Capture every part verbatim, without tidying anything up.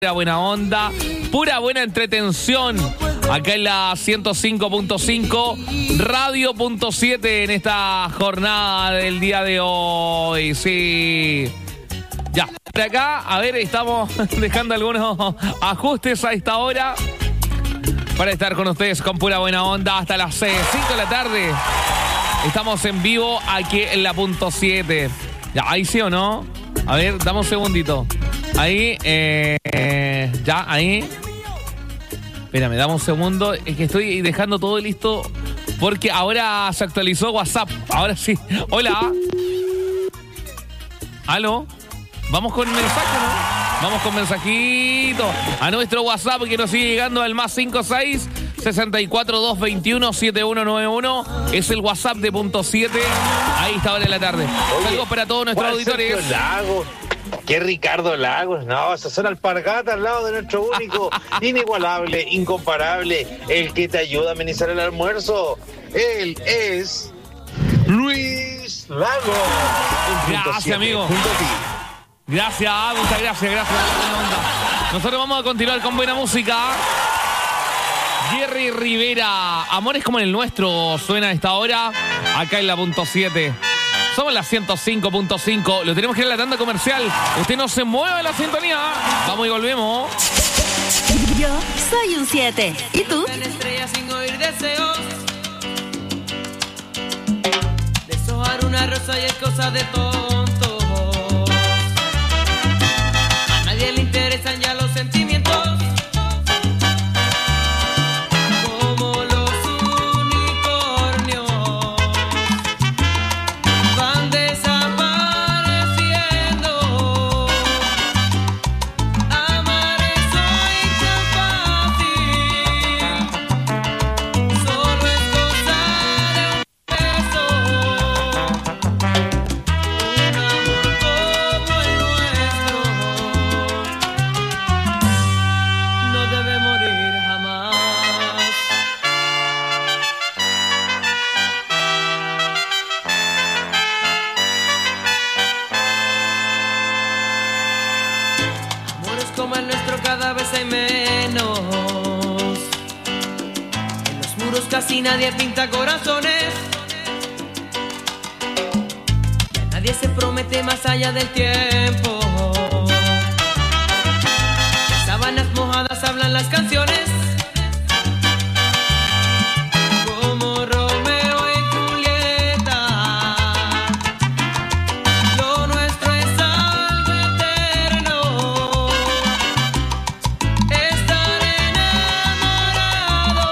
Pura buena onda, pura buena entretención. Acá en la ciento cinco punto cinco, Radio punto siete en esta jornada del día de hoy. Sí. Ya, por acá, a ver, estamos dejando algunos ajustes a esta hora para estar con ustedes con pura buena onda hasta las cinco de la tarde. Estamos en vivo aquí en la punto siete. Ya, ahí sí o no. A ver, dame un segundito. Ahí, eh, eh, ya, ahí. Espérame, dame un segundo. Es que estoy dejando todo listo porque ahora se actualizó WhatsApp. Ahora sí. Hola. ¿Aló? Vamos con mensaje, ¿no? Vamos con mensajito a nuestro WhatsApp que nos sigue llegando al más cinco seis, sesenta y cuatro, doscientos veintiuno, setenta y uno noventa y uno. Es el WhatsApp de punto siete. Ahí está, ahora en la tarde. Saludos para todos nuestros auditores. ¿Qué Ricardo Lagos? No, esas son alpargatas al lado de nuestro único, inigualable, incomparable, el que te ayuda a amenizar el almuerzo. Él es Luis Lagos. Gracias, amigo. Gracias, muchas gracias, gracias. Nosotros vamos a continuar con buena música. Jerry Rivera, Amores como el nuestro, suena a esta hora, acá en la punto siete. Somos la ciento cinco punto cinco. Lo tenemos que ir a la tanda comercial. Usted no se mueve de la sintonía. Vamos y volvemos. Yo soy un siete. ¿Y tú? Estrellas sin oír deseos. Deshojar una rosa y es cosa de tontos. A nadie le interesan ya los sentimientos. Casi nadie pinta corazones. Ya nadie se promete más allá del tiempo. Las sábanas mojadas hablan las canciones. Como Romeo y Julieta. Lo nuestro es algo eterno. Estar enamorado.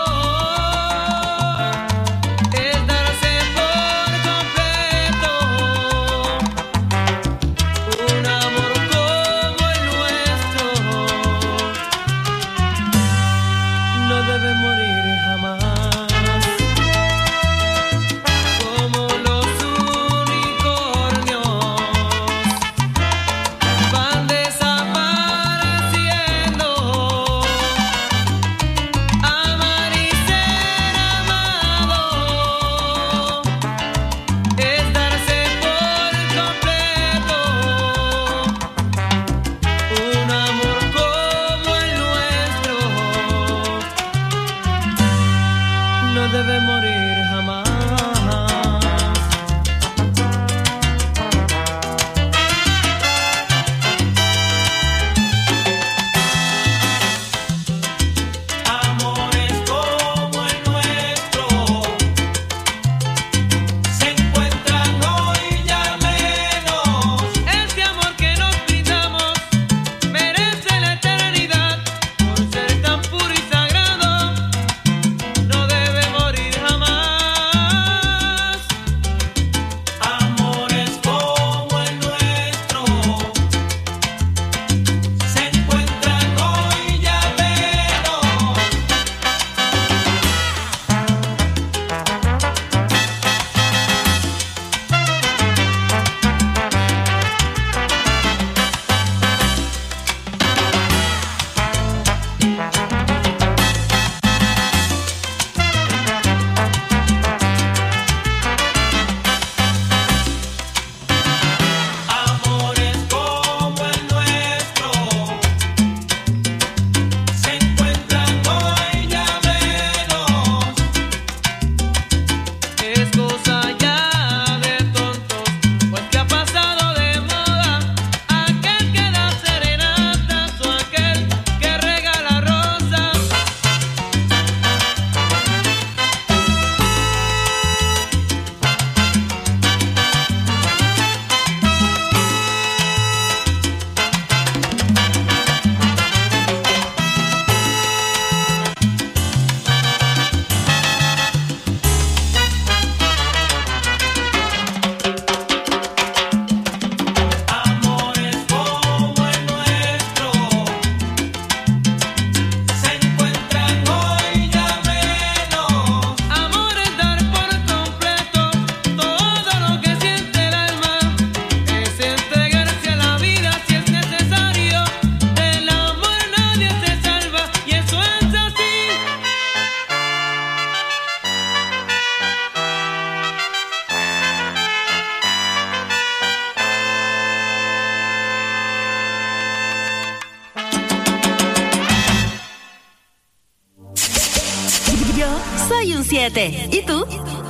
soy un siete. ¿Y tú?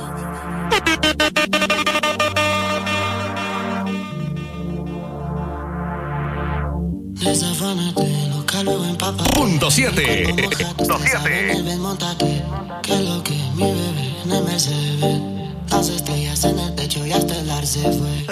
Punto siete. Punto siete. Que lo que mi bebé no me se ve. Las estrellas en el techo y hasta el ar se fue.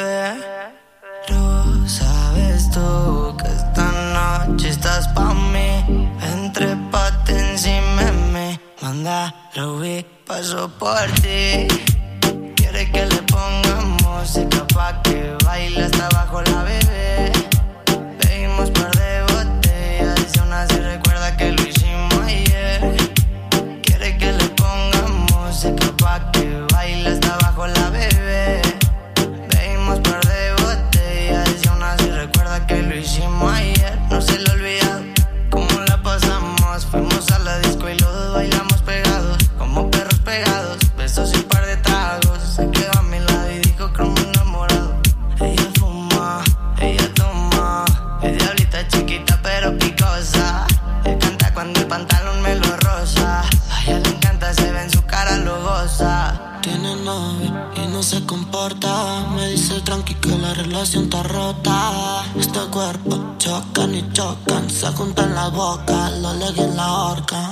Pero sabes tú que esta noche estás pa' mí. Entrépate encima de mí. Manda, lo vi, paso por ti. Quiere que le pongamos música pa' que baile hasta abajo la bebé. Pedimos par de botellas y aún así recuerda que lo hicimos ayer. Quiere que le pongamos música pa' que baile hasta abajo la bebé. Pedimos par de botellas y aún así recuerda que lo hicimos ayer. No se le olvida cómo la pasamos. Fuimos a la disco y los dos bailamos pegados, como perros pegados. Besos y un par de tragos. Se quedó a mi lado y dijo como enamorado. Ella fuma, ella toma. Es diablita chiquita pero picosa. Ella canta cuando el pantalón me lo rosa. A ella le encanta, se ve en su cara, lo goza. Tiene novio y no se comporta. Me dice tranqui que la relación está rota. Este cuerpo chocan y chocan. Se juntan la boca, lo legui en la horca.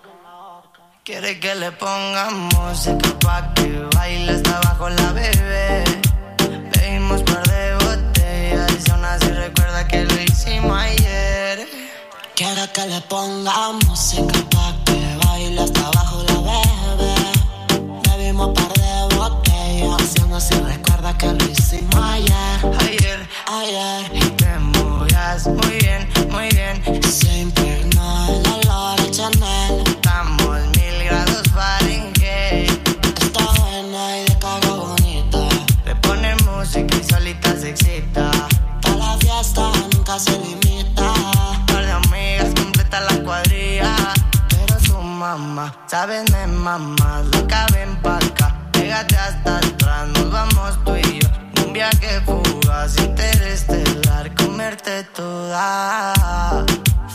Quiere que le pongamos música pa' que baile hasta abajo la bebé. Pedimos par de botellas y aún así recuerda que lo hicimos ayer. Quiere que le pongamos música pa' que baile hasta abajo la bebé. Bebimos par de botellas y aún así recuerda que lo hicimos ayer. Ayer, ayer. Y te movías muy bien, muy bien. Se impregnó el olor de Chanel. Estamos mil grados Fahrenheit. Está buena y de cara bonita. Le pone música y solita se excita. Para la fiesta nunca se limita. Par de amigas completa la cuadrilla. Pero su mamá, sabes, me mamá. Loca, ven pa' acá. Pégate hasta atrás, nos vamos tú y yo. Un viaje fugaz, interestelar. Comerte toda.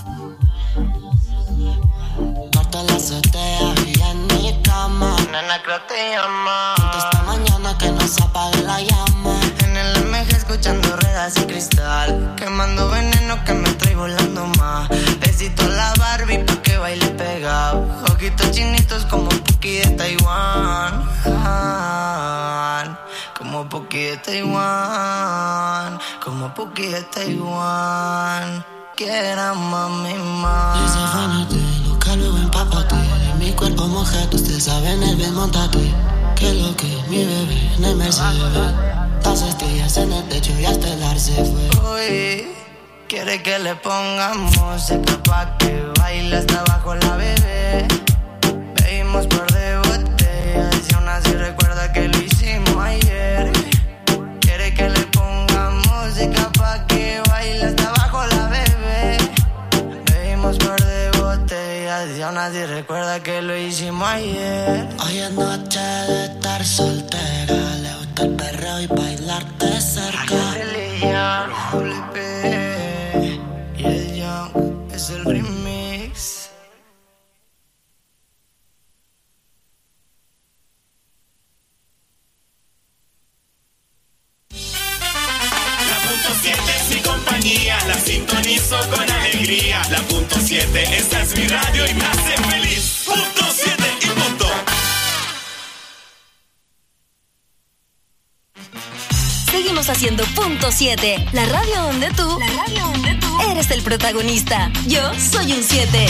Corto la azotea y en mi cama. Nena, creo te llama. Esta mañana que no se apague la llama. En el M G escuchando ruedas y cristal. Quemando veneno que me trae volando más. Besito a la Barbie pa' que baile pegado. Ojitos chinitos como Puki de Taiwán. Como Puki de Taiwán. Como Puki de Taiwán. Quiera mami más. Desafánate, loca, luego empápate. En mi cuerpo mojado, ustedes saben el bien, montate. Que lo que mi bebé en el Mercedes. Las estrellas en el techo y hasta el ar se fue. Uy, quiere que le pongamos música pa' que baile hasta abajo la bebé. Pedimos par de botellas y aún así recuerda que lo hicimos ayer. Quiere que le pongamos música pa' que baile hasta abajo la bebé. Pedimos par de botellas y aún así recuerda que lo hicimos ayer. Hoy es noche de estar soltera. Le gusta el perreo y bailarte cerca. Y el Young es el remix. La punto siete es mi compañía, la sintonizo con alegría. La punto siete, esta es mi radio y me hace feliz. Punto siete y punto. Seguimos haciendo punto siete, la radio donde tú, la radio donde tú eres el protagonista. Yo soy un siete.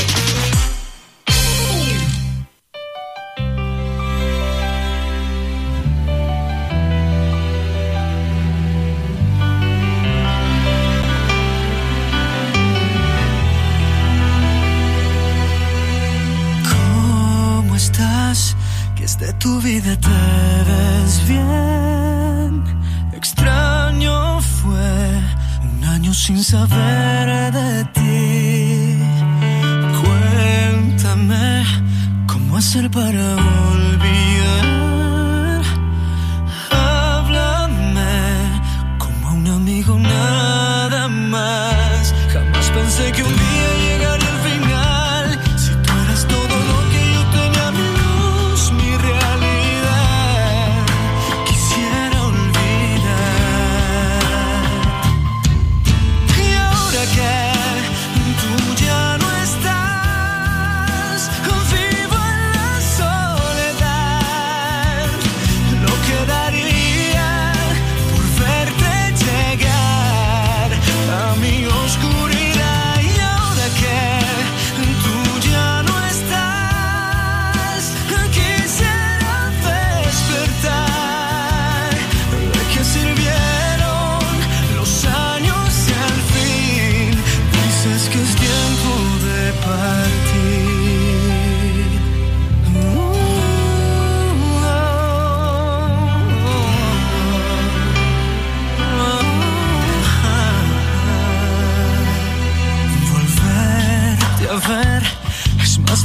¿Cómo estás? Que es de tu vida, te ves bien. Extraño fue un año sin saber de ti. Cuéntame cómo hacer para olvidar. Háblame como a un amigo nada más. Jamás pensé que un día llegaría al final. Si tú eras todo lo que yo tenía, mi luz,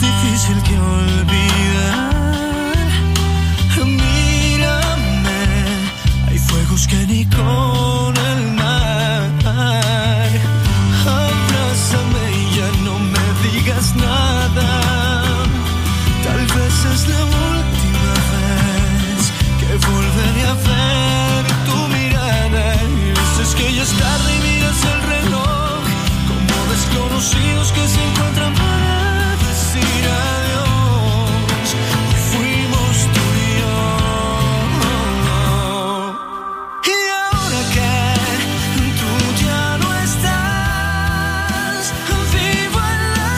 difícil que olvidar. Mírame, hay fuegos que ni con el mar. Abrázame y ya no me digas nada. Tal vez es la última vez que volveré a ver tu mirada. Y dices que ya es tarde y miras el reloj, como desconocidos que se encuentran para decir adiós. Y fuimos tú y yo. Y ahora que tú ya no estás, vivo en la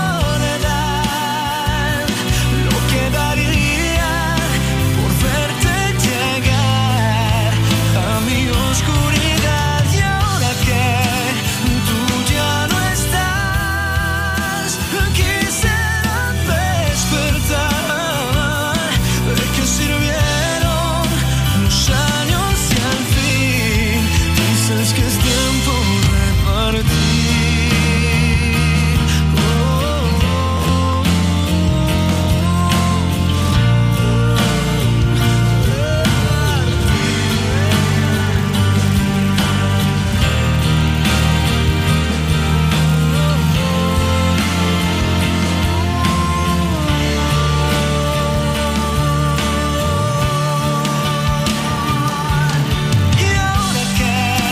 soledad. Lo que daría por verte llegar a mi oscuridad. Y ahora que tú ya no estás, quisiera despertar. ¿De qué sirvieron los años y al fin dices que es tiempo de partir? Oh, y ahora que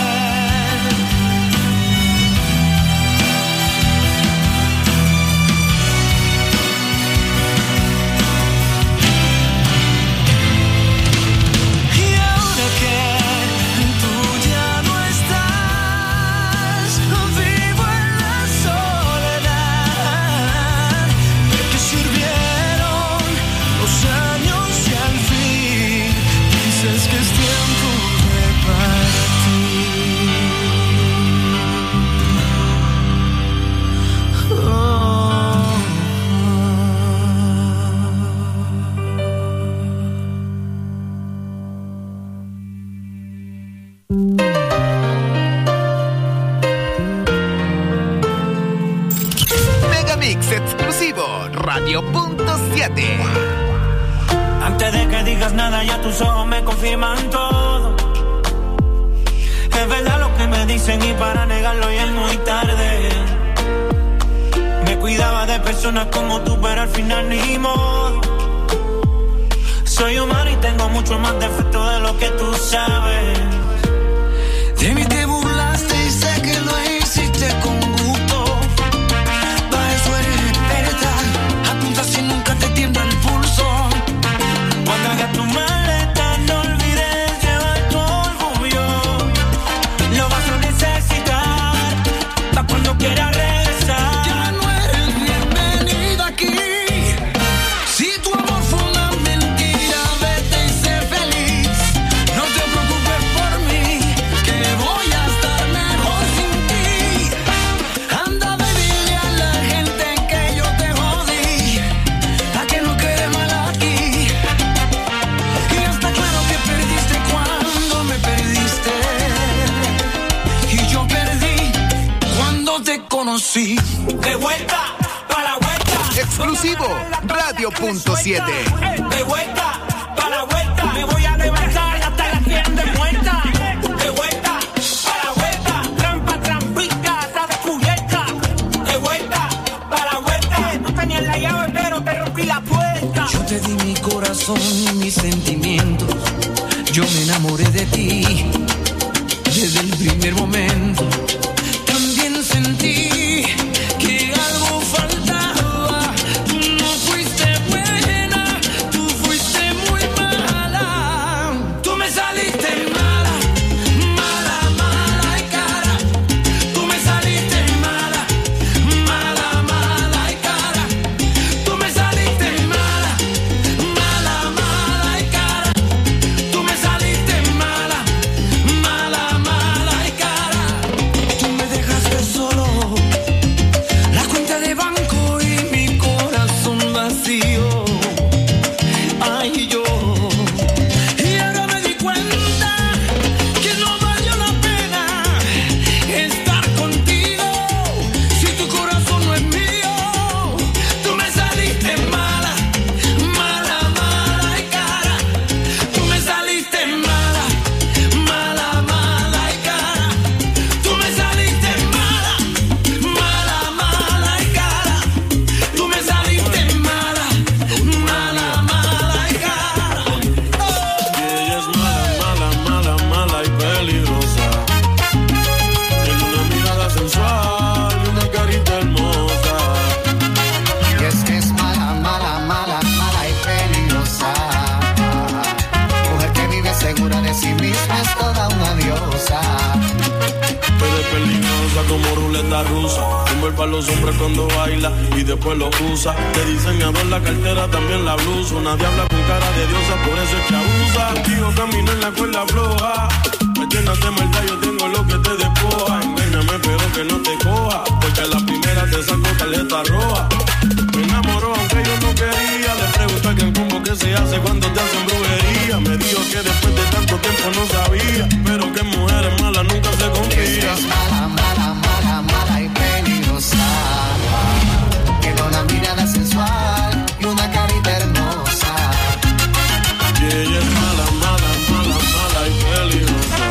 Y ahora que tú ya no estás, vivo en la soledad. ¿De qué sirvieron los años y al fin dices que es tiempo de partir? Oh. Megamix exclusivo Radio punto siete. Antes de que digas nada, ya tus ojos me confirman todo. Es verdad lo que me dicen y para negarlo ya es muy tarde. Me cuidaba de personas como tú, pero al final ni modo. Soy humano y tengo mucho más defectos de lo que tú sabes. De mí te burlaste y sé que lo hiciste con gusto. Para eso eres experta, apunta si nunca te tiembla el pulso. Cuando hagas tu maleta no olvides llevar tu orgullo. Lo vas a necesitar pa' cuando quieras regresar. Ya no eres bienvenida aquí. Si tu amor fue una mentira, vete y sé feliz. No te preocupes por mí, que voy a estar mejor sin ti. Anda a decirle a la gente que yo te jodí, pa' que no quede mal aquí. Y está claro que perdiste cuando me perdiste. Y yo perdí cuando te conocí. De vuelta para la vuelta. Exclusivo Radio punto siete. De vuelta para la vuelta. Me voy a levantar hasta la tienda de muerta. De vuelta para la vuelta. Trampa, trampita, está descubierta. De vuelta para la vuelta. No tenía la llave, pero te rompí la puerta. Yo te di mi corazón y mis sentimientos. Yo me enamoré de ti desde el primer momento. También sentí que algo faltaba. Tú no fuiste buena, tú fuiste muy mala. Tú me saliste mala, mala, mala y cara. Tú me saliste mala, mala, mala y cara. Tú me saliste mala, mala, mala y cara. Tú me saliste mala, mala, mala y cara. Tú me dejaste solo ruleta rusa. Tumba para los hombres cuando baila y después lo usa. De diseñador la cartera, también la blusa. Una diabla con cara de diosa, por eso es que abusa. Contigo camino en la cuerda floja. Me llenas de maldad, yo tengo lo que te despoja. Engáñame pero que no te coja, porque a la primera te saco tarjeta roja. Me enamoró aunque yo no quería. Le pregunté que el combo que se hace cuando te hacen brujería. Me dijo que después de tanto tiempo no sabía, pero que mujeres malas nunca se confía. Es mala, mala, mala, mala y peligrosa. Tiene una mirada sensual y una carita hermosa. Y ella es mala, mala, mala, mala y peligrosa.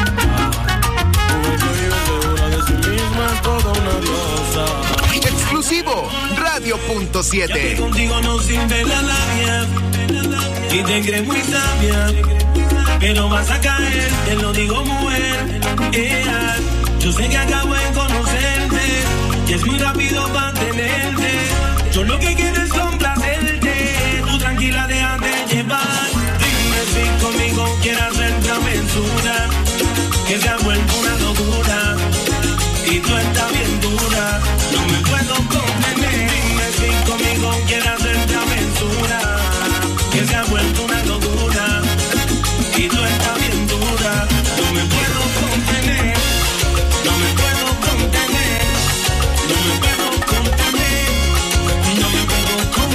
Mujer que vive segura de sí misma, es toda una diosa. Exclusivo Radio punto siete. Ya que contigo no sirve la labia y te crees muy sabia, pero vas a caer, te lo digo mujer. Yeah. Yo sé que acabo de conocerte y es muy rápido para tenerte. Yo lo que quiero es complacerte. Tú tranquila, déjate llevar. Dime si conmigo quieres hacer travesura, que se ha vuelto una locura y tú estás bien dura. No me puedo contener. Dime si conmigo quieres hacer travesura, que se ha vuelto una locura y tú estás bien dura. No me puedo contener. No me puedo contener. No me puedo contener. No me puedo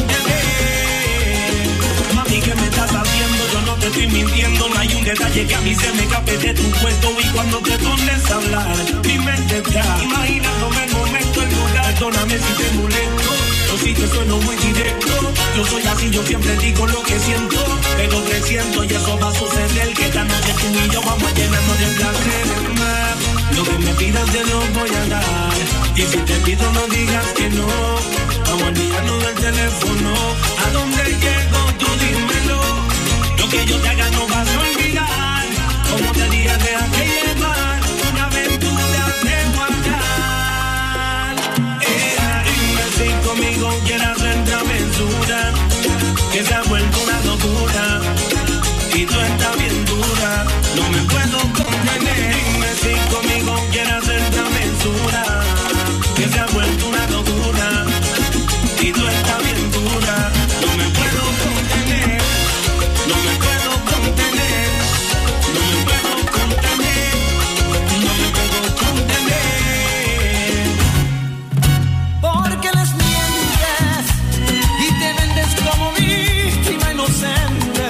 contener. Mami, ¿qué me estás haciendo? Yo no te estoy mintiendo. No hay un detalle que a mí se me escape de tu cuerpo. Y cuando te pones a hablar, mi mente está imaginándome el momento, el lugar. Perdóname si te molesto, yo sí te sueno muy directo. Yo soy así, yo siempre digo lo que siento, pero presiento y eso va a suceder. Que esta noche tú y yo vamos a llenarnos de placer más. Lo que me pidas te lo voy a dar, y si te pido no digas que no. Vamos a olvidarnos del teléfono. ¿A dónde llego? Tú dímelo. Lo que yo te haga no vas a olvidar. Como te dije, deja que llevar una aventura de guardar. Eh, dime si conmigo quieres hacer travesura, que se ha vuelto una locura y tú estás bien dura. No me puedo contener. Dime si conmigo quieres hacer travesura, que se ha vuelto una locura y tú estás bien dura. No me puedo contener. No me puedo contener. No me puedo contener. No me puedo contener. Porque les mientes y te vendes como víctima inocente,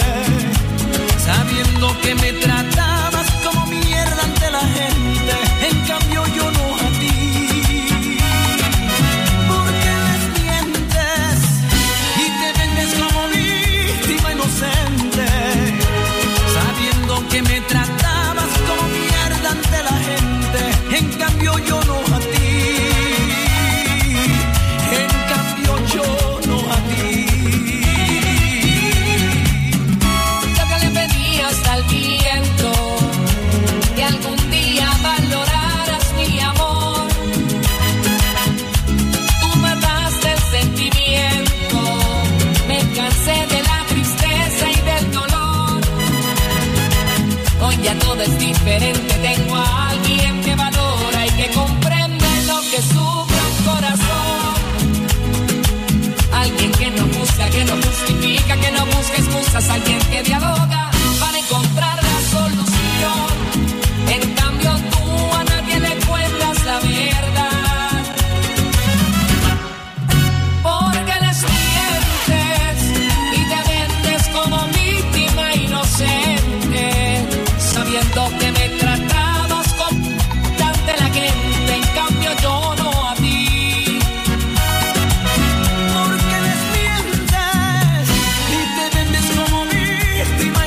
sabiendo que me tratabas como mierda ante la gente. En cambio yo no a ti. Porque les mientes y te vendes como víctima inocente, sabiendo que me tratabas como mierda ante la gente. En cambio yo no a ti. En cambio yo no a ti. Lo que le pedías al viento, que algún día valoraras mi amor. Tú mataste el sentimiento, me cansé de la tristeza y del dolor. Hoy ya todo es diferente, tengo a alguien que valora y que comprende lo que sufre un corazón. Alguien que no busca, que no justifica, que no busca excusas, alguien que dialoga para encontrar la solución. En cambio tú a nadie le cuentas la verdad, porque les mientes y te vendes como víctima inocente, sabiendo que me tratabas con ante la gente. En cambio yo no a ti. Porque les mientes y te vendes como víctima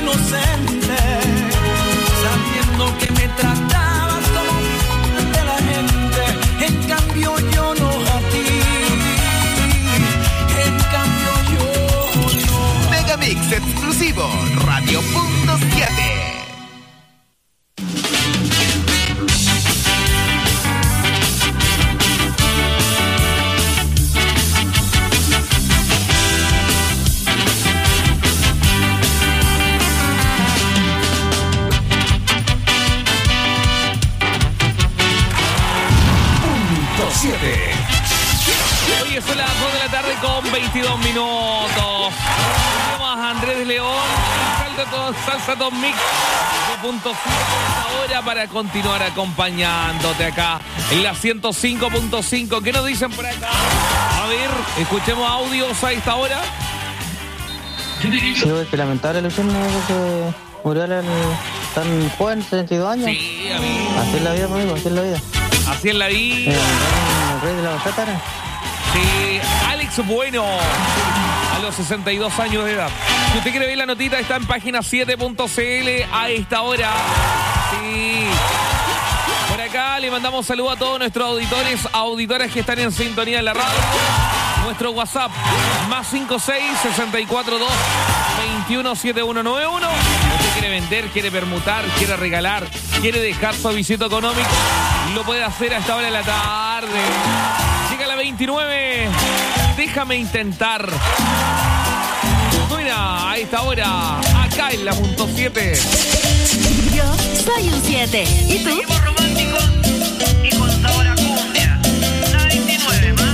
dos de la tarde con veintidós minutos. Tenemos a Andrés León, alcalde de todo Salsa Top Mix dos punto cinco ahora para continuar acompañándote acá en la ciento cinco punto cinco. ¿Qué nos dicen por acá? A ver, escuchemos audios a esta hora. Sí, es que lamentable la escena que murió el, tan joven, setenta y dos años. Sí, amigo. Así es la vida, amigo, así es la vida. Así es la vida. Eh, el rey de la bachata. Sí, Alex Bueno, a los sesenta y dos años de edad. Si usted quiere ver la notita, está en página siete punto c l a esta hora. Sí. Por acá le mandamos saludos a todos nuestros auditores, auditoras que están en sintonía de la radio. Nuestro WhatsApp, más cinco seis, sesenta y cuatro dos, veintiuno, setenta y uno noventa y uno. Usted quiere vender, quiere permutar, quiere regalar, quiere dejar su avisito económico, lo puede hacer a esta hora de la tarde. Llega a la veintinueve, déjame intentar. Mira, a esta hora, acá en la punto siete. Yo soy un siete. ¿Y tú? Seguimos románticos y con sabor a cumbia. La veintinueve más.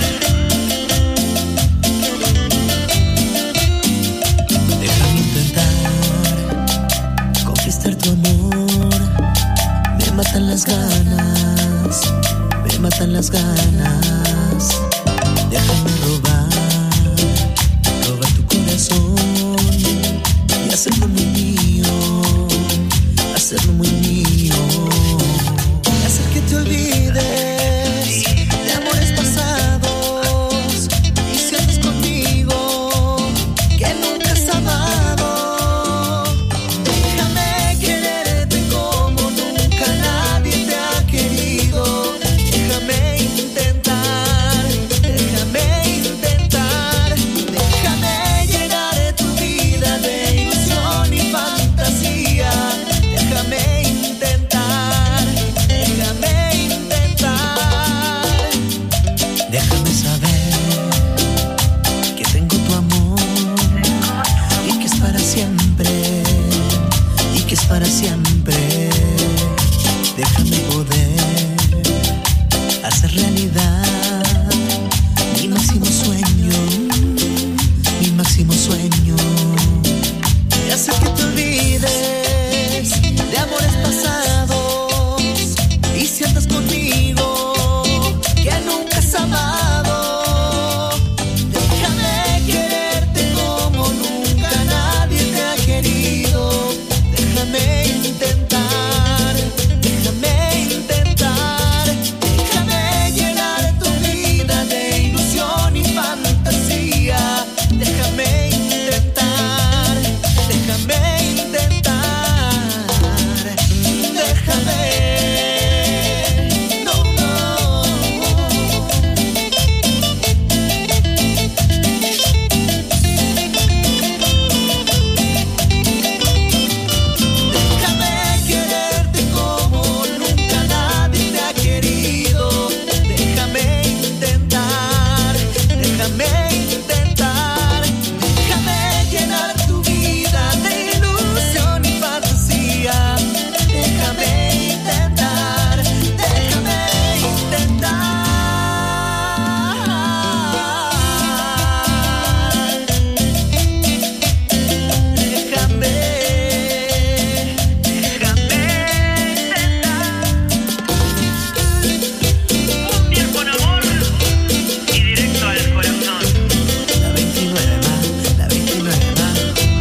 Déjame intentar conquistar tu amor. Me matan las ganas, me matan las ganas. Déjame robar, robar tu corazón y hacerlo muy mío, hacerlo muy mío. Hacer que te olvides de amores pasados y sientes conmigo que nunca has amado. Déjame quererte como nunca nadie te ha querido. Déjame intentar, déjame intentar. Déjame llenar tu vida de ilusión y fantasía. Déjame intentar, déjame intentar. Déjame saber que tengo tu amor y que es para siempre, y que es para siempre. Déjame poder hacer realidad mi máximo sueño, mi máximo sueño. Y hacer que te olvides de amores pasados y sientas conmigo que nunca has amado. Déjame quererte como nunca nadie te ha querido. Déjame intentar, déjame intentar. Déjame llenar tu vida de ilusión y fantasía. Déjame intentar, déjame intentar. Déjame, no, no. Déjame quererte como nunca nadie te ha querido. Déjame intentar, déjame intentar. Déjame llenar tu vida de ilusión y fantasía. Déjame intentar, déjame intentar. Déjame, déjame intentar. Un día con amor y directo al corazón. La veintinueve más, la veintinueve más.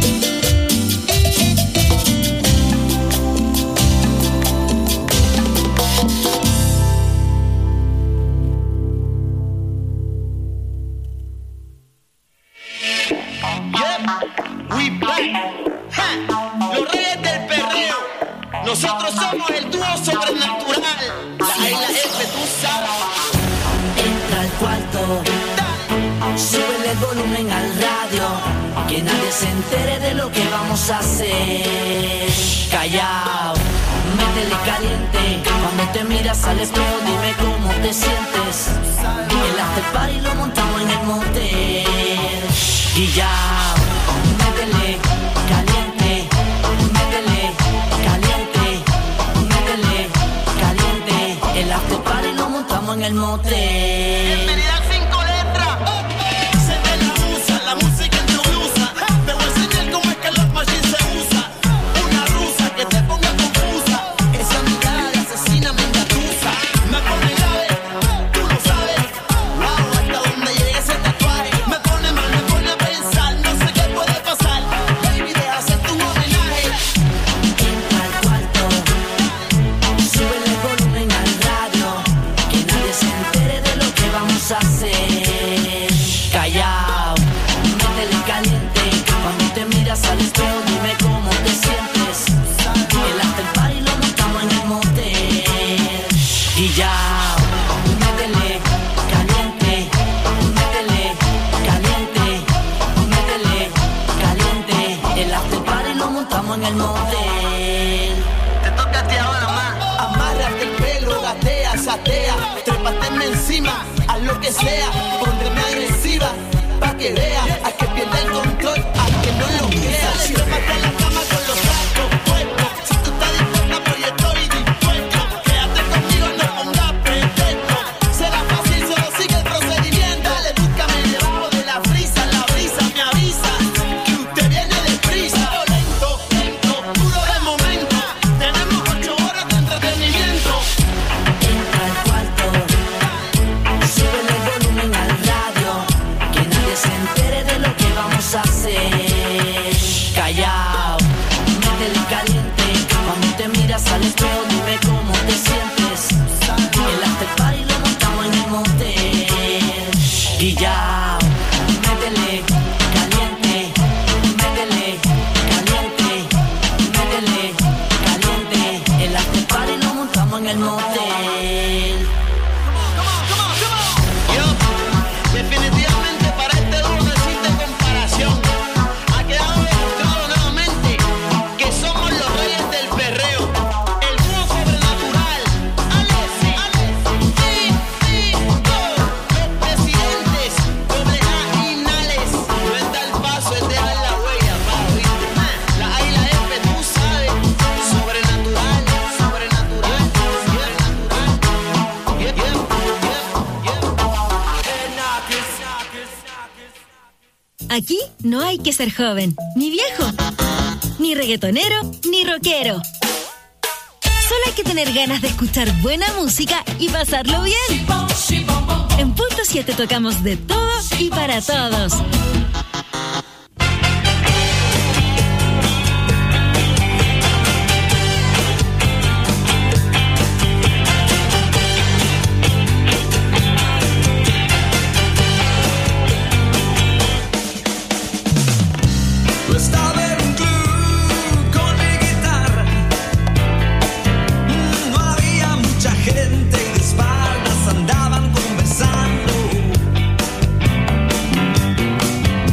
We play. Ja, los reyes del perreo. Nosotros somos el dúo sobrenatural. La E y la F, tú sabes. Entra al cuarto, súbele el volumen al radio, que nadie se entere de lo que vamos a hacer. Callao, métele caliente, cuando te miras al espejo dime cómo te sientes. El after party lo montamos en el motel. Y ya, métele caliente, métele caliente, métele caliente. El after party lo montamos en el motel. Bienvenida al cinco letras. montamos en el motel. Te toca a ti ahora más. Amárrate el pelo, gatea, satea, trépateme encima, haz lo que sea, pondreme agresiva, pa' que vea, a que pierda el control, a que no lo crea. Trépate en la cama con los sacos puestos, si tú estás dispuesta pues yo estoy dispuesto. Quédate conmigo, no pongas pretexto, será fácil, solo sigue el procedimiento. Dale, búscame debajo de la brisa, la brisa me avisa que usted viene deprisa. Lento, lento, puro de momento, tenemos ocho horas de entretenimiento. Entra al cuarto, súbele el volumen al radio, que nadie se entere de lo que vamos a hacer. Callao, métele caliente, cuando te miras al espejo dime cómo te sientes. El after party lo montamos en el motel. Guillao, métele caliente, métele caliente, métele caliente. El after party lo montamos en el motel. Yo, definitivamente para este dúo no existe comparación. Ha quedado demostrado nuevamente que somos los reyes del perreo. El dúo sobrenatural. Alex, Alex, sí, sí, go. Los presidentes, doble A y Nales. No es dar paso, es dejar la huella, pa, ¿oíste? La A y la F, tú sabes. Sobrenatural, sobrenatural, sobrenatural. Yeah, yeah, yeah, Aquí no hay que ser joven, ni viejo, ni reggaetonero, ni rockero. Solo hay que tener ganas de escuchar buena música y pasarlo bien. En Punto siete tocamos de todo y para todos. Yo estaba en un club con mi guitarra. No había mucha gente y de espaldas andaban conversando.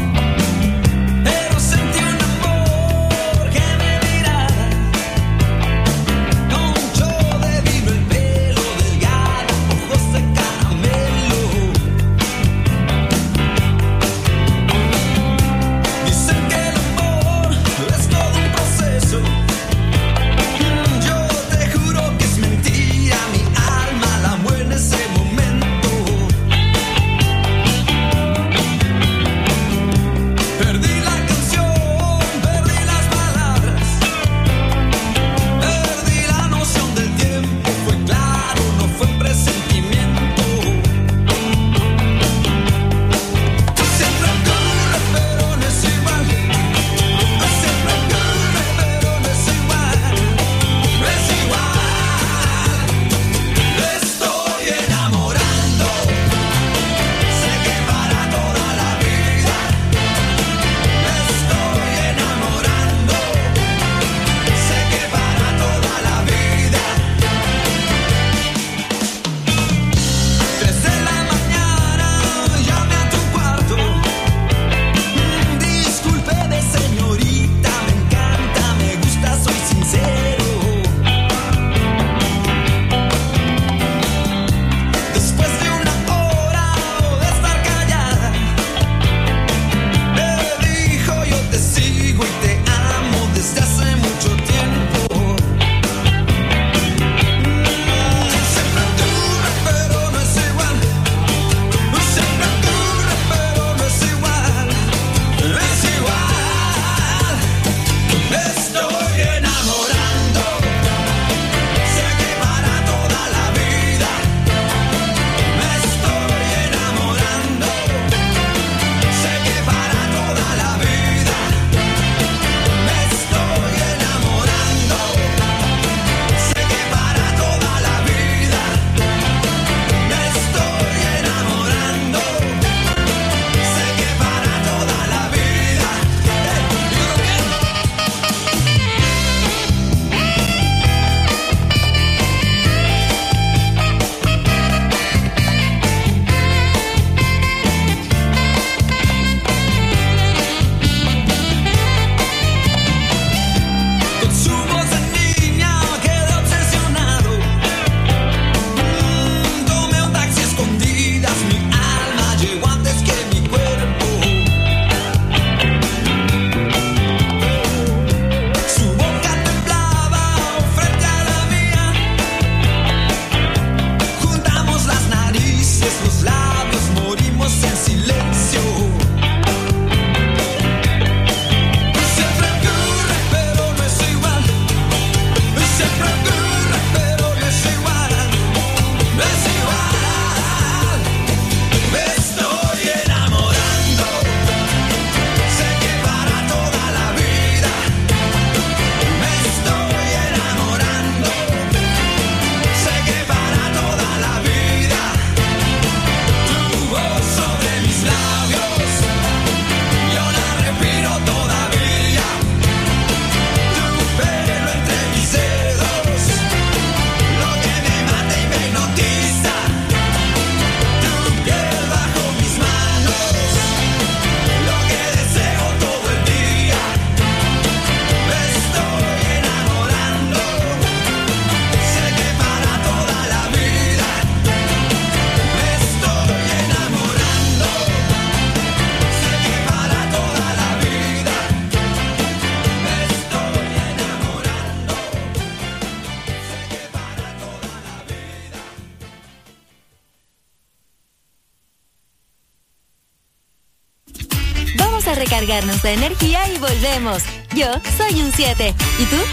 Vamos a recargarnos de energía y volvemos. Yo soy un siete. ¿Y tú?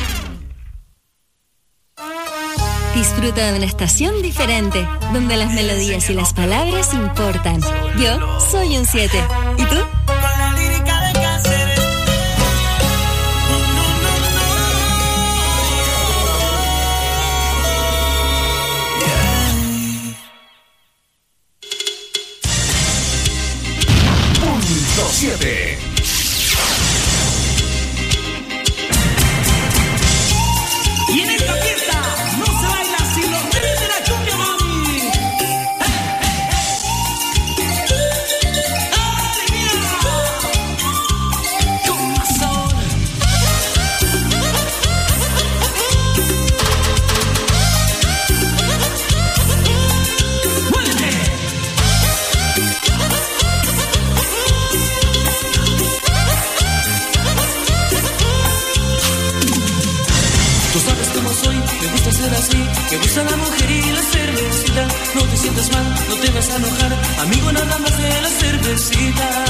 Disfruta de una estación diferente, donde las melodías y las palabras importan. Yo soy un siete. ¿Y tú? Con la lírica de Cáceres. Punto siete. Y en esta fiesta no se baila sin los nenes de la cumbia, mami. ¡Alegría! Con más sabor. ¡Muévete! Tú sabes cómo soy, me gusta ser así. Me gusta la mujer y la cervecita. No te sientas mal, no te vas a enojar. Amigo, nada más de la cervecita.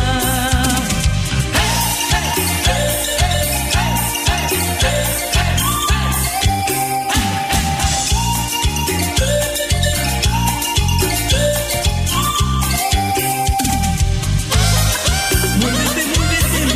Muévete, muévete.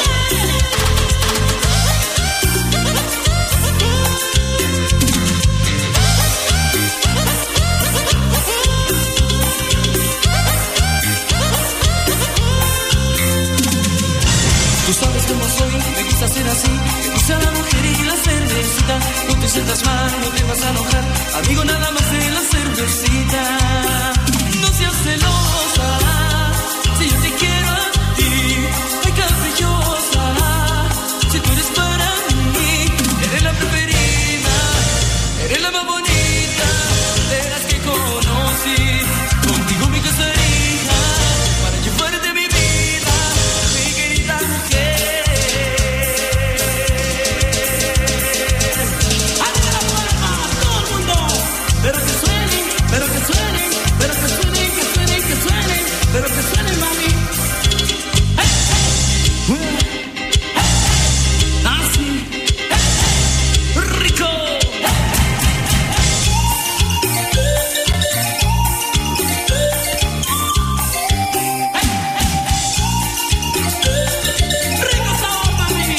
Tú sabes cómo soy, me gusta ser así. Me gusta la mujer y la cervecita. No te sientas mal, no te vas a enojar. Amigo, nada más de la cervecita. No seas celosa, si yo te quiero a ti. Ay, caprichosa, si tú eres para mí. Eres la preferida, eres la más bonita de las que conocí. Contigo me casaría para llevarte mi vida, mi querida mujer. ¡Abre la puerta, todo el mundo! Pero que suenen, pero que suenen, pero que suenen, que suenen, que suenen, pero que suenen, mami. ¡Hey, hey! ¡Hey! ¡Así! ¡Hey! ¡Rico! ¡Rico sabor, mami!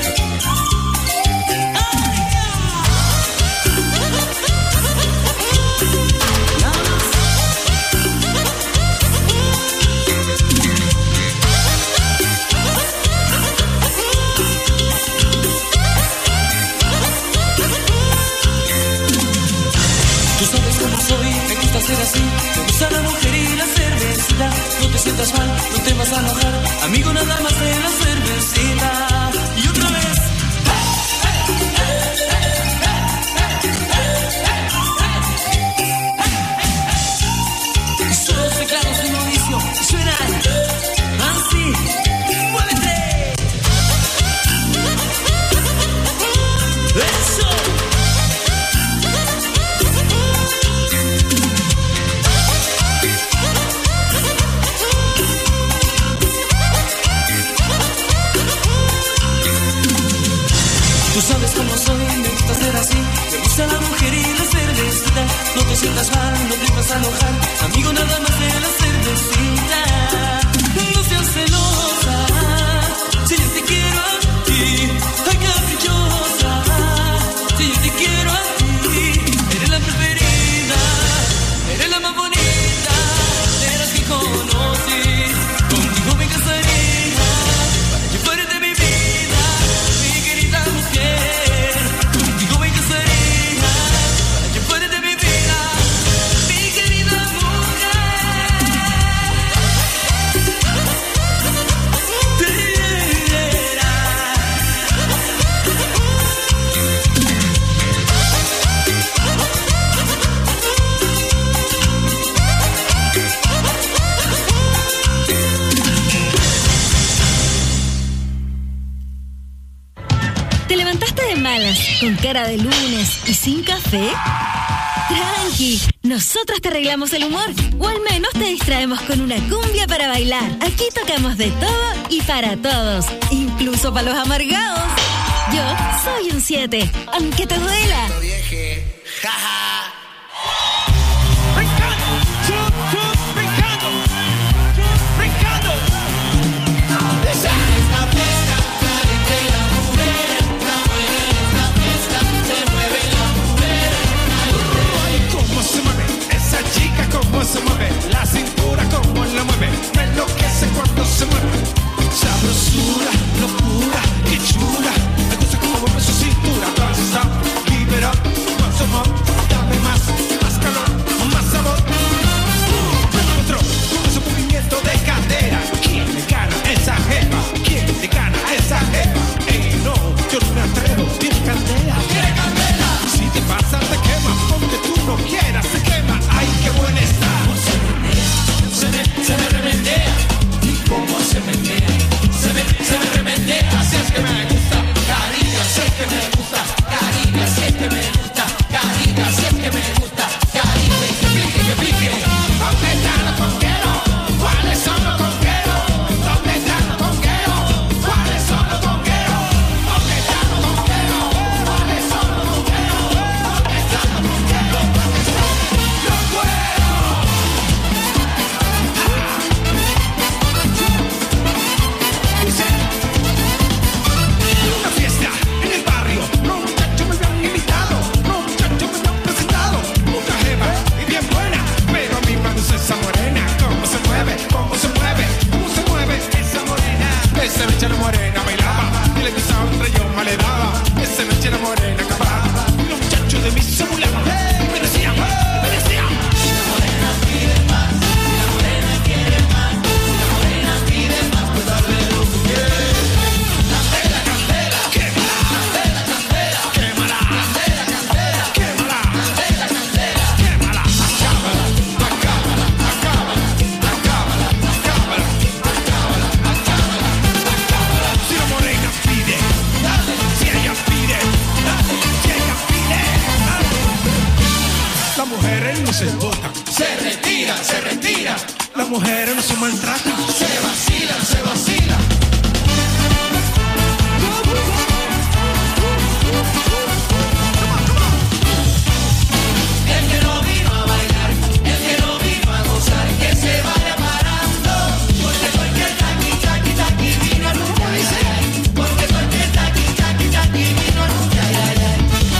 Tú sabes cómo soy, me gusta ser así. Me gusta la mujer y la cervecita. No te sientas mal, no te vas a enojar. Amigo, nada más de la cervecita. Y otra vez. Solo los teclados de Mauricio suenan así. ¡Muévete! ¡Eso! Tú sabes cómo soy, me gusta ser así. Me gusta la mujer y la cervecita. No te sientas mal, no te vas a enojar. Amigo, nada más de la cervecita. No seas celosa, si yo te quiero a ti. Ay, caprichosa, si yo te quiero a ti. Eres la preferida, eres la más bonita de las que conocí. Contigo me casaría para llevarte mi vida, mi querida mujer. Contigo me casaría para llevarte mi vida, mi querida ¿Te levantaste de malas, con cara de lunes y sin café? Tranqui, nosotros te arreglamos el humor, o al menos te distraemos con una cumbia para bailar. Aquí tocamos de todo y para todos, incluso para los amargados. Yo soy un siete, aunque te duela. Cómo se mueve, la cintura cómo la mueve, me enloquece cuando se mueve. Sabrosura, locura, qué chula, me gusta cómo mueve su cintura. Don't stop, keep it up, más amor, dame más, más calor, más sabor. Me encontró con ese movimiento de cadera. ¿Quién le gana a esa jeva? ¿Quién le gana a esa jeva? Ey, no, yo no me atrevo, tiene candela, tiene candela. Si te pasa te quema, donde tú no quieras se quema. Ay, qué buena está. Se me, se me remendea. ¿Y cómo se menea? Se me, se me remendea. Así es que me gusta, cariño, así es que me gusta, cariño, así es que me gusta, cariño, así es que me gusta, cariño, que pique, que pique. ¿Dónde están los conqueros? ¿Cuáles son los conqueros? ¿Dónde están los conqueros? ¿Cuáles son los conqueros? ¿Dónde están los conqueros? ¿Cuáles son los conqueros? ¿Dónde están los conqueros? ¿Dónde están los cueros? Una fiesta en el barrio, los muchachos me habían invitado, los muchachos me habían presentado, mucha jeva y bien buena, pero a mí me gusta esa morena, cómo se mueve, cómo se mueve, cómo se mueve esa morena. Esa noche la morena bailaba, y le gustaba un rayón mal le daba, esa noche la morena acababa, y los muchachos de mí se burlaban, y me decían, me decían, la morena pide más, la morena quiere más, la morena pide más, pues darle lo que quiere. Candela, candela, quémala, candela, candela, quémala, candela, candela, quémala, candela, candela, quémala, acábala, acábala, acábala, acábala, acábala, acábala, acábala, acábala. Si la morena pide, dale, si ella pide, dale, si ella pide, dale. Las mujeres no se botan, se retiran, se retiran. Las mujeres no se maltratan, se vacilan, se vacilan. El que no vino a bailar, el que no vino a gozar, que se vaya parando. Porque soy que taqui, taqui, taqui vino a nunca, ay, ay. Porque soy que taqui, taqui, taqui vino a nunca, ay, ay, ay.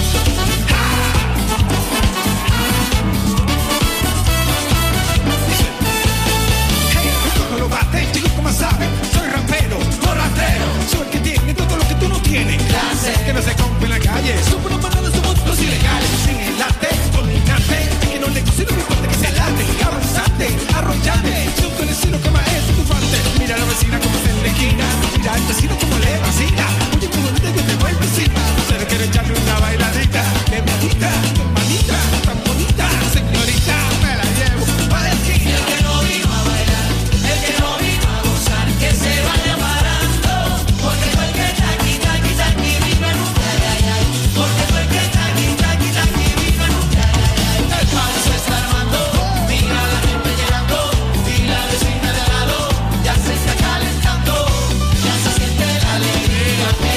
Hey, cojo lo bate, chico, como saben, soy rapero, no ratero. Soy el que tiene todo lo que tú no tienes. Clase, que no se compre en la calle. Somos los manos, somos los ilegales. Sin el arte, dominante, el que no le gusta, no importa que se late. Avanzante, arrollante, son tu vecino que más es tu fante. Mira a la vecina como está en la esquina. Mira al vecino como le vacila. Oye, como no te yo te vuelvo encima. Se le quiere echarle una bailadita. Qué bonita, hermanita, tan bonita. Señorita, me la llevo pa' la esquina. El que no vino a bailar, el que no vino a gozar, que se vaya parando. Porque soy que taqui, taqui, taqui vino en un ay, ay, ay. Porque soy que taqui, taqui, taqui vino en un ay, ay, ay. El palo se está armando, mira la gente llegando, y la vecina de al lado ya se está calentando, ya se siente la alegría.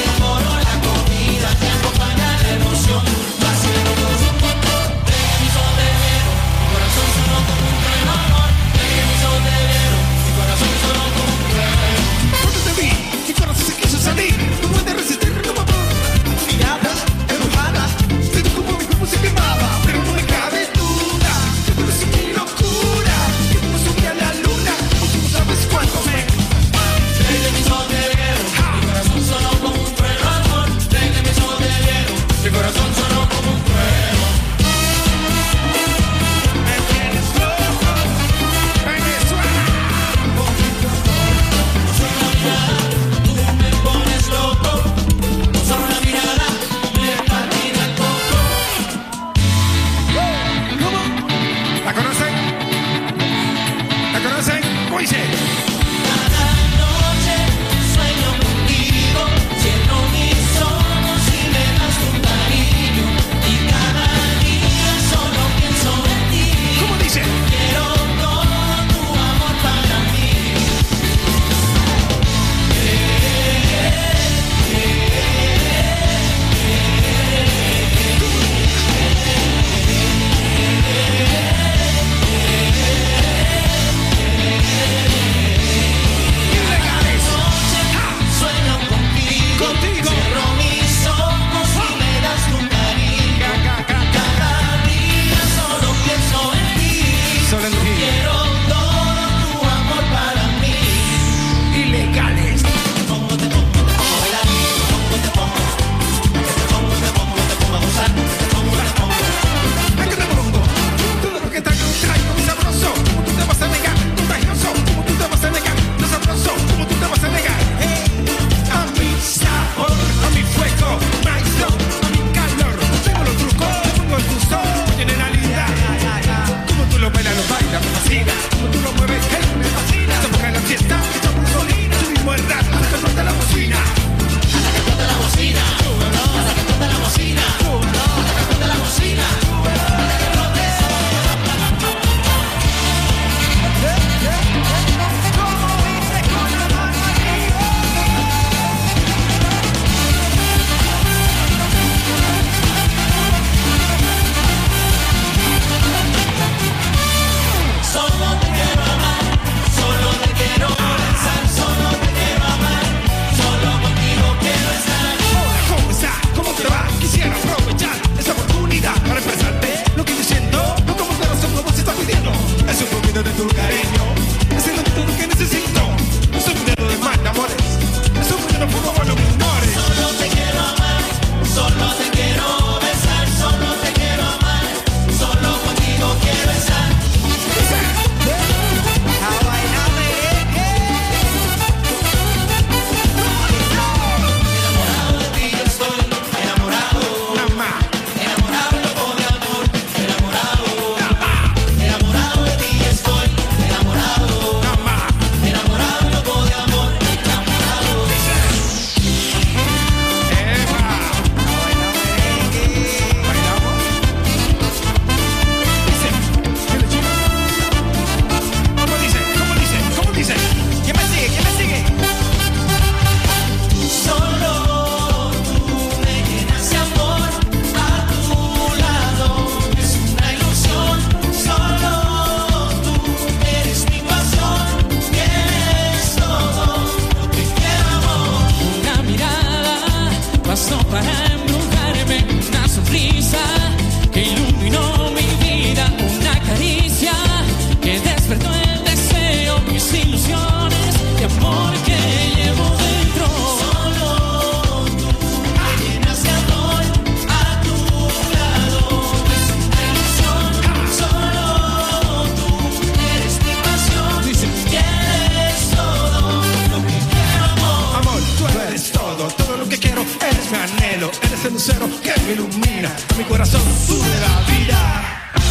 lucero que me ilumina a mi corazón, tú de la vida.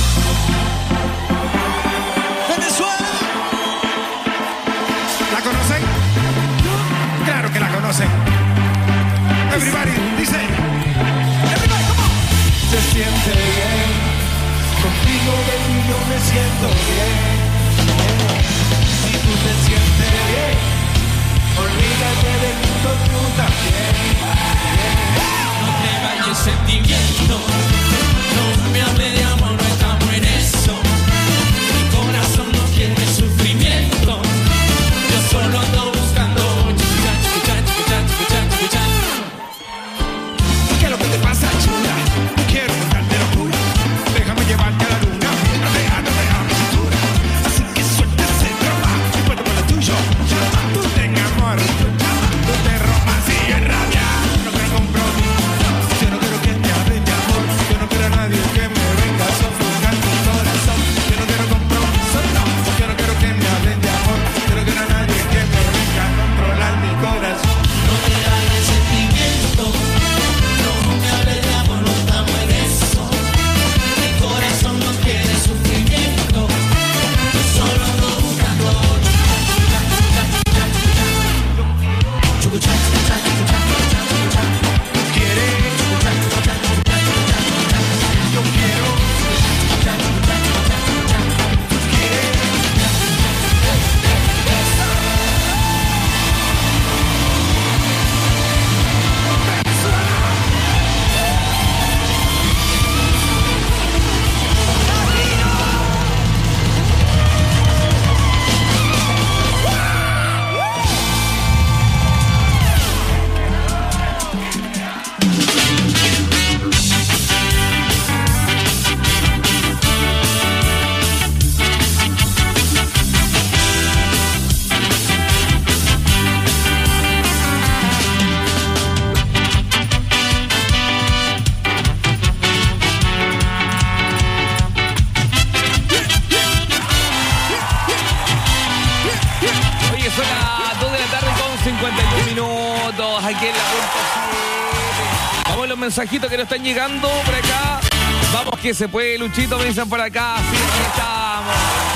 Venezuela. ¿La conocen? Claro que la conocen. Everybody, dice. Everybody, come on. Se siente bien. Contigo, baby, yo me siento bien. Si tú te sientes bien, olvídate del mundo, tú también. No te vayas sentimiento, no me hable de amor, no estamos en eso. Mi corazón no quiere sufrimiento, yo solo ando buscando. ¿Qué es lo que te pasa, chula? Quiero contarte locura, déjame llevarte a la luna, déjame dejar mi cintura. Así que suelta ese drama, y cuento con lo tuyo. Tú ten amor, tú te romas y en rabia. No quiero compromiso, yo no quiero que me hablen de amor. Yo no quiero a nadie que me venga a sofocar mi corazón. Yo no quiero compromiso, no. Yo no quiero que me hablen de amor. Yo no quiero a nadie que me venga a controlar mi corazón. No te hagas sentimiento, no me hables de amor, no estamos en eso. Mi corazón no quiere sufrimiento, yo solo ando buscando. Oye, son las dos de la tarde con cincuenta y un minutos aquí en la punto siete. Vamos a los mensajitos que nos están llegando por acá. Vamos que se puede, Luchito, me dicen por acá. Sí, aquí estamos.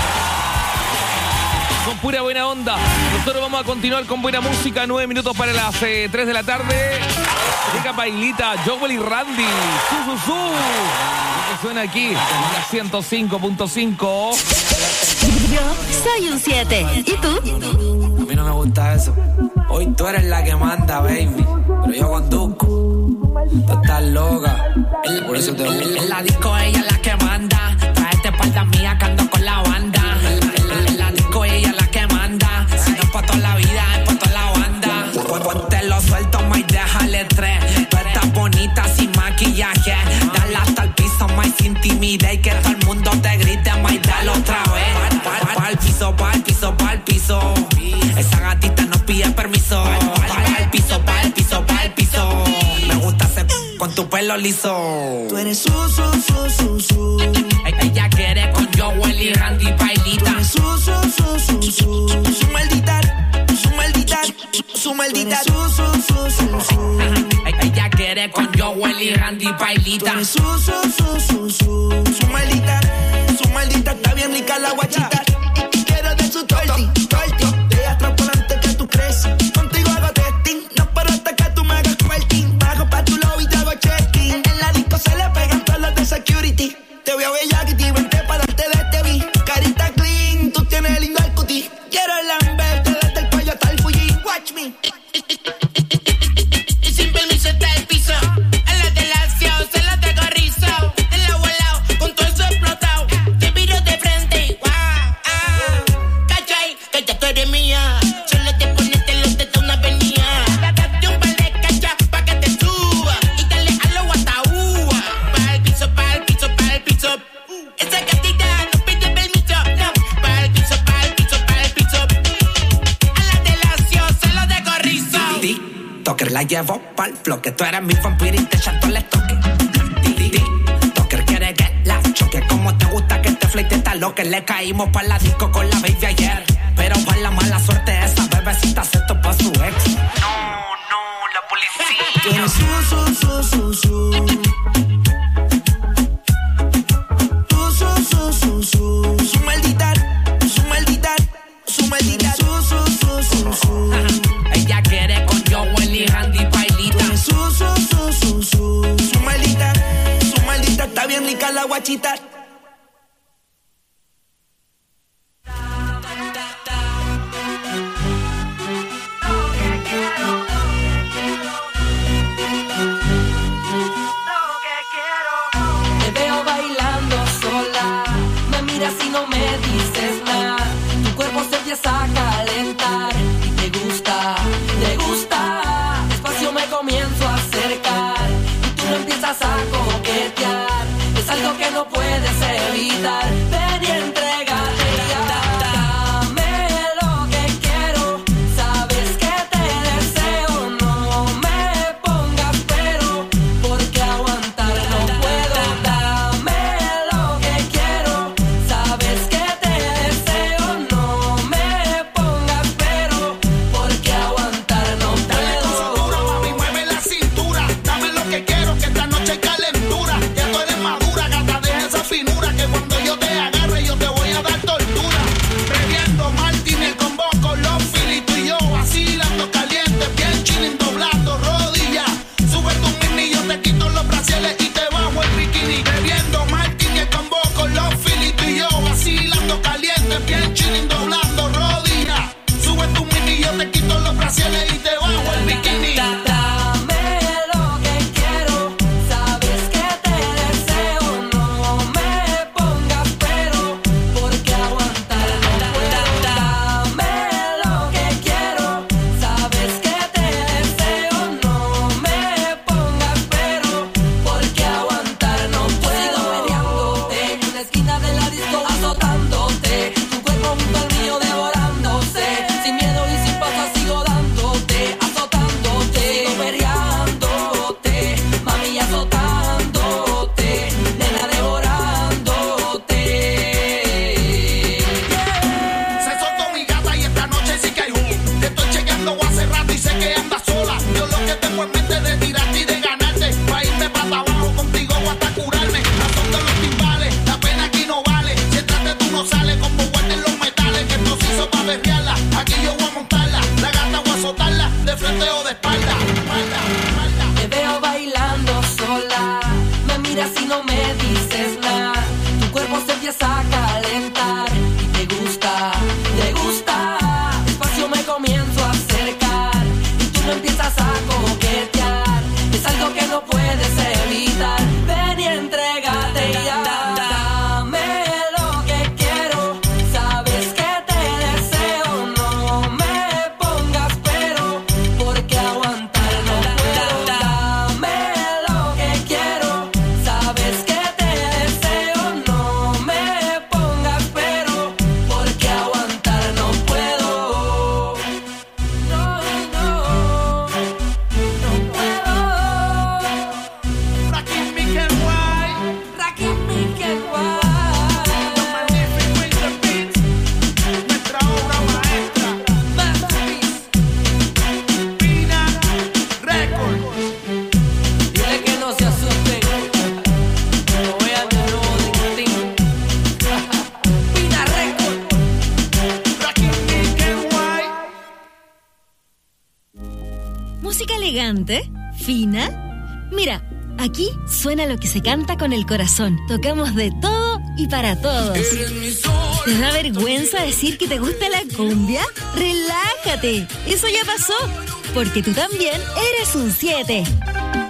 Con pura buena onda. Nosotros vamos a continuar con buena música. Nueve minutos para las eh, tres de la tarde. Llega Bailita, Joel y Randy. Su, su, su. Lo que suena aquí en la ciento cinco punto cinco. Yo soy un siete. ¿Y tú? A mí no me gusta eso. Hoy tú eres la que manda, baby. Pero yo conduzco. Tú estás loca. El, Por eso te gusta. En la disco ella es la que manda. Tráete espalda mía que ando con la banda. En, en la disco ella es la que manda. Si no es pa' toda la vida, es pa' toda la banda. Ponte lo suelto, may déjale tres. Tú estás bonita sin maquillaje. Dale hasta el piso, may sin timidez. Que todo el mundo te grite, may dale otra vez. Pa'l piso, pa'l piso, pa'l piso. Esa gatita no pide permiso. Pa'l piso, pa'l piso, pa'l piso. Me gusta hacer con tu pelo liso. Tú eres su, su, su, su, su. Ella quiere con Joel y Randy Bailita. Tú eres su, su, su, su, su. Su maldita, su maldita, su maldita. Su, su, su, su, su. Ella quiere con Joel y Randy Bailita. Tú eres su, su, su, su, su. Su maldita, su maldita. Está bien rica la guachita. Y quiero de su torti, torti. De atrás por delante que tú crees. Contigo hago testing. No paro hasta que tú me hagas twerking. Bajo pa' tu lobby y te hago checking. En la disco se le pegan todos los de security. Te voy a ver ya que te vente para darte de este beat. Carita clean, tú tienes lindo el cutie. Quiero lamberte desde el cuello hasta el Fuji. Watch me. Y sin permiso está el piso. A la de la acción se la traigo rizo. En la volado, con todo eso explotado. Te miro de frente. Wow, ah. Cachai, que ya tú eres mía. Solo te ponete los de una avenida. Date un par de cachas pa' que te suba. Y dale a lo guataúa. Pa' el piso, pa' el piso, pa' el piso. Esa gatita no pide permiso. No, pa' el piso, pa' el piso, pa' el piso. A la de la acción se lo dejo rizo. Toker la llevo pa'l flow. Que tú eres mi vampiro y te echato le toque. Toker quiere que la choque. Como te gusta que te fleite está lo que le caímos pa' la disco con la baby ayer. Pero pa' la mala suerte esa bebecita se topó a su ex. No, no, la policía. Tú eres su, su, su, su, su. guachita. Si no me dices nada, tu cuerpo se empieza a calentar y te gusta, te gusta. Despacio me comienzo a acercar y tú me empiezas a coquetear. Es algo que no puedes evitar. Ven y entrégate ya. Dame lo que quiero. Sabes que te deseo. No me pongas pero, porque aguantar no puedo. Dame lo que quiero. Sabes que te deseo, no me pongas pero, porque aguantar no puedo. Dale tu cintura, mami, mueve la cintura. Dame lo que quiero, que esta noche hay calentura. Ya tú eres madura, gata, deja esa finura. Que cuando yo te agarre, yo te voy a dar tortura. Bebiendo Martínez con vos, con los filitos y yo vacilando caliente, bien chilling, doblando rodillas. Sube tu mini, yo te quito los brasiles y te bajo el bikini. Bebiendo Martínez con vos, con los filitos y yo vacilando caliente, bien chilling, doblando rodillas. Sube tu mini, yo te quito los brasiles y te bajo el bikini. Dame lo que quiero, sabes que te deseo, no me pongas pero, porque aguantar no puedo. Dame lo que quiero, sabes que te deseo, no me pongas pero, porque aguantar no puedo. Peleándote en la esquina de la disco, azotándote, tu cuerpo junto al mío devorándose, sin miedo y sin pausa sigo dándote, azotándote, sigo peleándote, mami azotándote, nena devorándote. Se soltó mi gata y esta noche sí que hay humo. Te estoy chequeando hace rato y sé que andas sola. Yo lo que tengo en mente es de tirarte y de ganarte. Pa' irme para abajo contigo o hasta curarme. Azoto los timbales, la pena aquí no vale. Si entraste tú no sales como guarden los metales. Que esto se hizo pa' berrearla. Aquí yo voy a montarla. La gata voy a azotarla de frente o de espalda. Espalda, espalda. Te veo bailando sola, me miras y no me dices nada. Tu cuerpo se empieza a calentar y te gusta, te gusta. Despacio me comienzo a acercar y tú me empiezas a coquetear. Es algo que no puedes evitar. Ven y entrégate ya. Dame lo que quiero, sabes que te deseo, no me pongas pero, porque aguantar no puedo. Dame lo que quiero, sabes que te deseo, no me pongas pero, porque aguantar no puedo. No, no, no puedo. Rakim Mikel White, Rakim Mikel White. los magníficos Interbeats, nuestra obra maestra. Masterpiece. Pina Records. Dile que no se asusten. No vean de nuevo de Instinct. Pina Record. Rakim Mikel White. Música elegante, fina. Mira, aquí suena lo que se canta con el corazón. Tocamos de todo y para todos. ¿Te da vergüenza decir que te gusta la cumbia? Relájate, eso ya pasó, porque tú también eres un siete.